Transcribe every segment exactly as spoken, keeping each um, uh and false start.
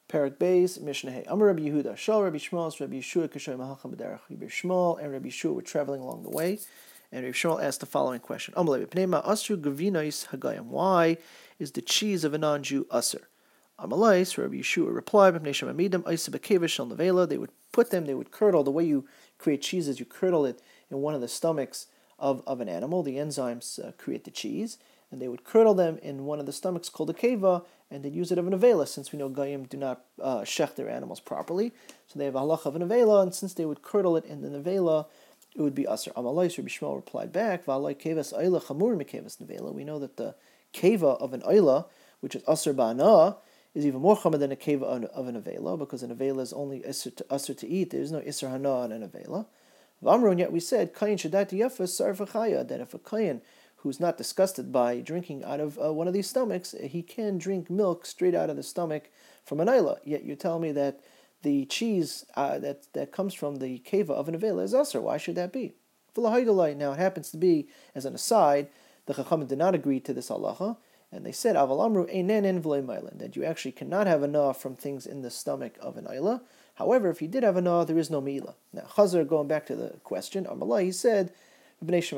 Perak Beis, Mishnah Hey. Amar Rabbi Yehuda, Shal Rabbi Shmuel, Rabbi Yeshua, Kashay Mahacham B'derech. Rabbi Shmuel and Rabbi Yeshua were traveling along the way, and Rabbi Shmuel asked the following question: Amalei Pneima Asru Gavinois Hagayim. Why is the cheese of a non-Jew usher? Amalei, so Rabbi Yeshua replied, Pnei Shemamidam Isa Bekevish Shal Nevela. They would put them, they would curdle. The way you create cheese is you curdle it in one of the stomachs of, of an animal. The enzymes uh, create the cheese, and they would curdle them in one of the stomachs called a keva, and they'd use it of an avela, since we know Goyim do not uh, shech their animals properly. So they have a halacha of an avela, and since they would curdle it in the nevela, it would be aser. Amalai, Rabbi Shmuel replied back, V'alai kevas ayla chamur mikevas nevela. We know that the keva of an ayla, which is aser ba'ana, is even more chamur than a keva of an avela, because an avela is only aser to, aser to eat. There is no iser hana on an avela. V'amron, yet we said, kayin shadat yafas sar v'chaya, that if a kayin who's not disgusted by drinking out of uh, one of these stomachs, he can drink milk straight out of the stomach from an ayla. Yet you tell me that the cheese uh, that, that comes from the keva of an avela is usher. Why should that be? Now it happens to be, as an aside, the Chachamim did not agree to this halacha, and they said, Aval amru einen v'lei mailen, that you actually cannot have a na from things in the stomach of an ayla. However, if you did have a na, there is no meila. Now, Chazar, going back to the question, Amalai, he said, so it's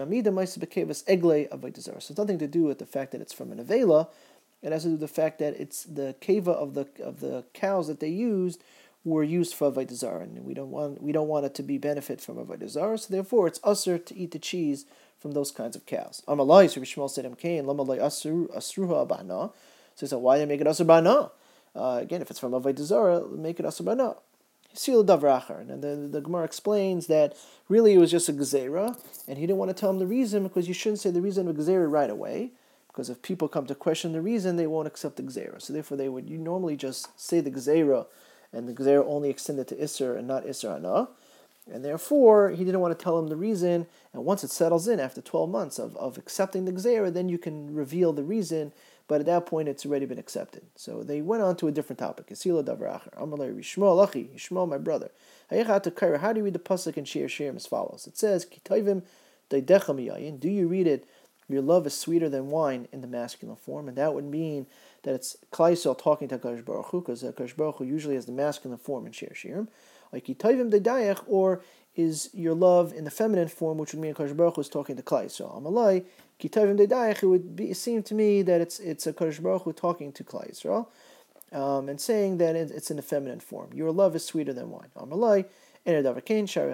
nothing to do with the fact that it's from an avela. It has to do with the fact that it's the keva of the of the cows that they used were used for avodah zarah, and we don't want we don't want it to be benefit from avodah zarah. So therefore, it's usher to eat the cheese from those kinds of cows. Amalai, Rabbi Shmuel said, "Amkein lamalai asru asruha ba'na." So he said, why did they make it asur ba'na? Uh, again, if it's from avodah zarah, make it asur ba'na. And the, the Gemara explains that really it was just a gezerah, and he didn't want to tell him the reason, because you shouldn't say the reason of gezerah right away, because if people come to question the reason, they won't accept the gezerah. So therefore, they would you normally just say the gezerah, and the gezerah only extended to Isser and not Isser Hana. And therefore, he didn't want to tell him the reason, and once it settles in after twelve months of, of accepting the gezerah, then you can reveal the reason, but at that point it's already been accepted. So they went on to a different topic. Yisila davar acher. Amalei Yishmael achi, Yishmael my brother. How do you read the pasuk in Shir Shirim as follows? It says, Kitayvim daidecha miyayin. Do you read it, your love is sweeter than wine, in the masculine form? And that would mean that it's Klal Yisrael talking to HaKadosh Baruch Hu, because HaKadosh Baruch Hu usually has the masculine form in Shir Shirim. Like Kitayvim daidayach, or is your love in the feminine form, which would mean HaKadosh Baruch Hu is talking to Klal Yisrael. Amalei Kitayvim daidayach, it would be, it seem to me that it's it's a HaKadosh Baruch Hu talking to Klal Yisrael, um, and saying that it's in the feminine form. Your love is sweeter than wine. Amalei because there's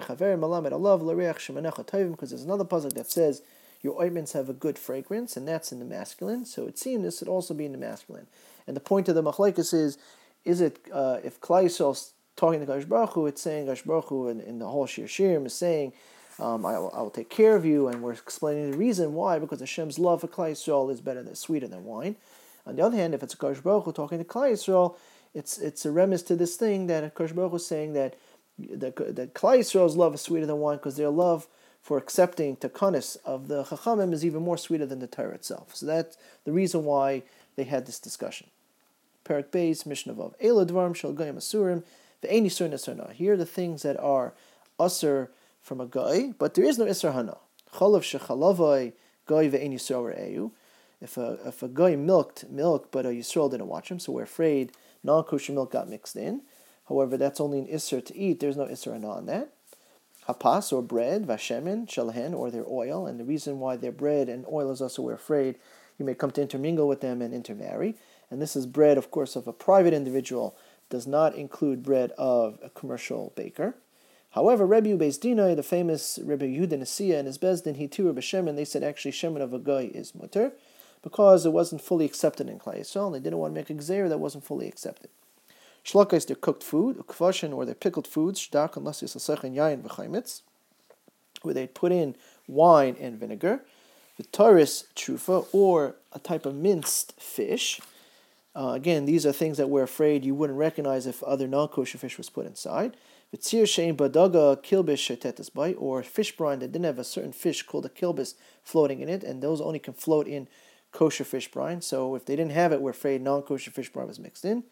another pasuk that says your ointments have a good fragrance, and that's in the masculine. So it seems this would also be in the masculine. And the point of the machlekes is, is it uh, if Klal Yisrael is talking to Kadosh Baruch Hu, it's saying Kadosh Baruch Hu in, in the whole Shir Shirim is saying, um, I, will, I will take care of you, and we're explaining the reason why, because Hashem's love for Klal Yisrael is better than sweeter than wine. On the other hand, if it's Kadosh Baruch Hu talking to Klal Yisrael, it's it's a remiss to this thing that Kadosh Baruch Hu is saying that that, that Klal Yisrael's love is sweeter than wine, because their love for accepting takanis of the Chachamim is even more sweeter than the Torah itself. So that's the reason why they had this discussion. Perak Beis, Mishnah Vav. Ela dvarim shel goyim asurim ve'ein yisur nisur hana. Here are the things that are asur from a guy, but there is no isur hana. Chalav shechalavai goy ve'ein yisur re'eu. If a if a guy milked milk, but a Yisrael didn't watch him, so we're afraid non-kosher milk got mixed in. However, that's only an isser to eat. There's no isser hana on that. Hapas, or bread, vashemin, shalahen, or their oil. And the reason why their bread and oil is also, we're afraid you may come to intermingle with them and intermarry. And this is bread, of course, of a private individual. Does not include bread of a commercial baker. However, Rebbe Beis Dinai, the famous Rebbe Yehuda Nasiya, and his Bezdin, he too, Rebbe Shemin, they said actually shemin of a guy is mutter, because it wasn't fully accepted in Klal Yisrael, and they didn't want to make a gzeir that wasn't fully accepted. Shlaka is their cooked food, ukvashin, or their pickled foods, shdak, unless it's a sechin yayin v'chaimitz, where they put in wine and vinegar, v'taris trufa, or a type of minced fish. Uh, again, these are things that we're afraid you wouldn't recognize if other non-kosher fish was put inside. V'tzir shein badaga kilbish shetetas bai, or fish brine that didn't have a certain fish called a kilbis floating in it, and those only can float in kosher fish brine. So if they didn't have it, we're afraid non-kosher fish brine was mixed in.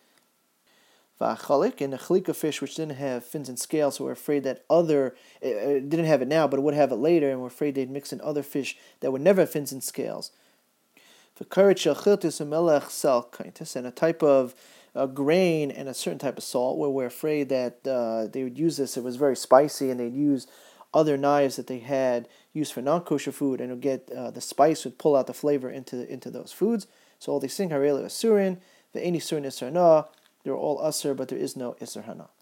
V'achalik, and a chalika fish which didn't have fins and scales, so we're afraid that other, it didn't have it now, but it would have it later, and we're afraid they'd mix in other fish that would never have fins and scales. V'karet shel chiltis umelech sal kaintis, and a type of a grain and a certain type of salt, where we're afraid that uh, they would use this. It was very spicy, and they'd use other knives that they had used for non-kosher food, and it would get uh, the spice would pull out the flavor into into those foods. So all these things are really asurin. The any surin isser na. They're all usur, but there is no isser hana.